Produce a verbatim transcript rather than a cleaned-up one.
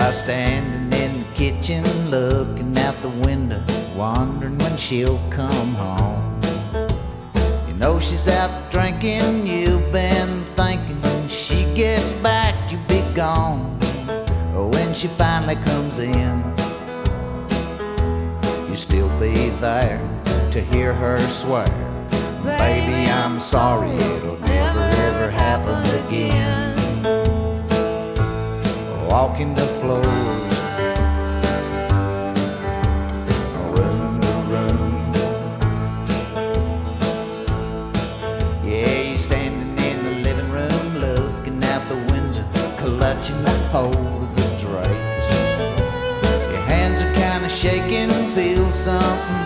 While standing in the kitchen, looking out the window, wondering when she'll come home. You know she's out drinking, you've been thinking, when she gets back, you'll be gone. When she finally comes in, you'll still be there to hear her swear, baby, I'm sorry, it'll never ever happen again. Walking the floors, room to room. Yeah, you're standing in the living room, looking out the window, clutching the hold of the drapes. Your hands are kinda shaking, feel something